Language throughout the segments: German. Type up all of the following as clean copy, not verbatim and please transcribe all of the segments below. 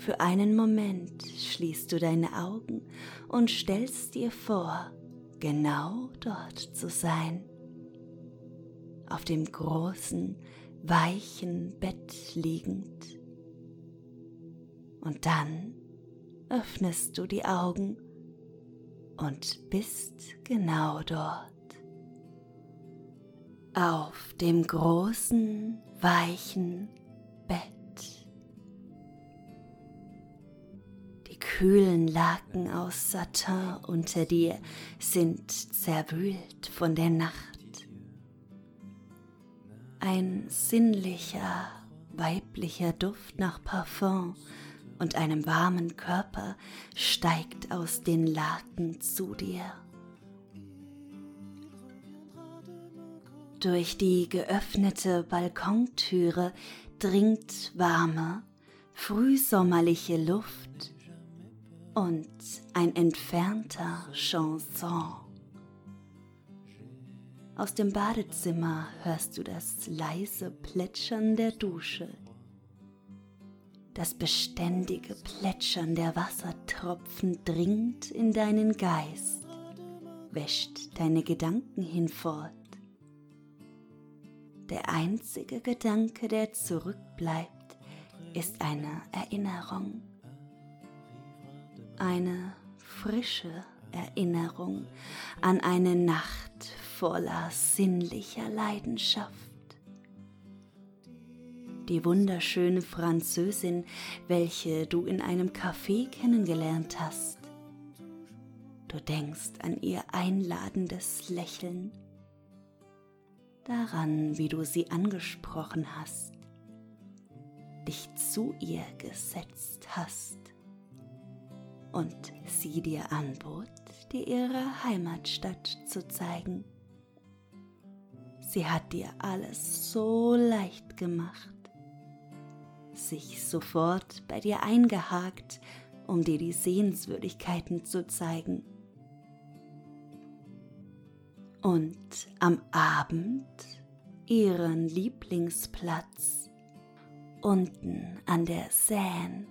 Für einen Moment schließt du deine Augen und stellst dir vor, genau dort zu sein. Auf dem großen, weichen Bett liegend. Und dann öffnest du die Augen und bist genau dort. Auf dem großen, weichen Bett. Die kühlen Laken aus Satin unter dir sind zerwühlt von der Nacht. Ein sinnlicher, weiblicher Duft nach Parfum und einem warmen Körper steigt aus den Laken zu dir. Durch die geöffnete Balkontüre dringt warme, frühsommerliche Luft und ein entfernter Chanson. Aus dem Badezimmer hörst du das leise Plätschern der Dusche. Das beständige Plätschern der Wassertropfen dringt in deinen Geist, wäscht deine Gedanken hinfort. Der einzige Gedanke, der zurückbleibt, ist eine Erinnerung. Eine frische Erinnerung an eine Nacht voller sinnlicher Leidenschaft. Die wunderschöne Französin, welche du in einem Café kennengelernt hast. Du denkst an ihr einladendes Lächeln, daran, wie du sie angesprochen hast, dich zu ihr gesetzt hast und sie dir anbot, dir ihre Heimatstadt zu zeigen. Sie hat dir alles so leicht gemacht, sich sofort bei dir eingehakt, um dir die Sehenswürdigkeiten zu zeigen. Und am Abend ihren Lieblingsplatz unten an der Seine.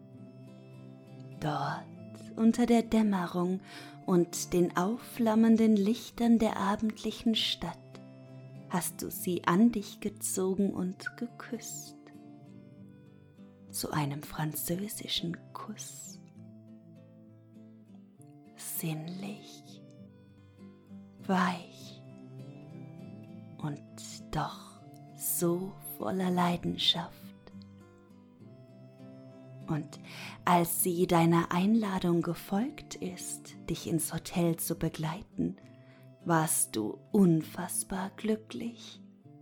Dort unter der Dämmerung und den aufflammenden Lichtern der abendlichen Stadt hast du sie an dich gezogen und geküsst. Zu einem französischen Kuss. Sinnlich, weich und doch so voller Leidenschaft. Und als sie deiner Einladung gefolgt ist, dich ins Hotel zu begleiten, warst du unfassbar glücklich.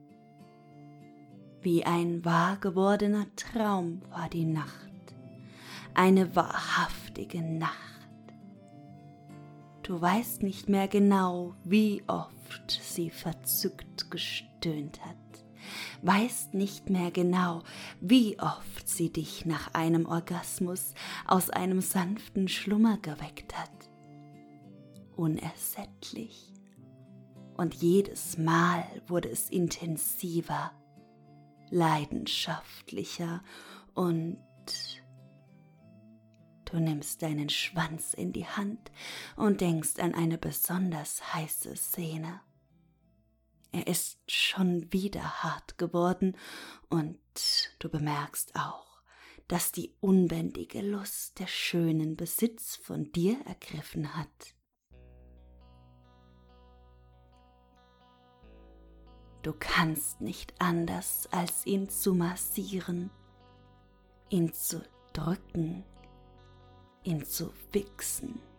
Wie ein wahr gewordener Traum war die Nacht, eine wahrhaftige Nacht. Du weißt nicht mehr genau, wie oft sie verzückt gestöhnt hat, weißt nicht mehr genau, wie oft sie dich nach einem Orgasmus aus einem sanften Schlummer geweckt hat. Unersättlich. Und jedes Mal wurde es intensiver, leidenschaftlicher und du nimmst deinen Schwanz in die Hand und denkst an eine besonders heiße Szene. Er ist schon wieder hart geworden und du bemerkst auch, dass die unbändige Lust der Schönen Besitz von dir ergriffen hat. Du kannst nicht anders, als ihn zu massieren, ihn zu drücken, ihn zu wichsen.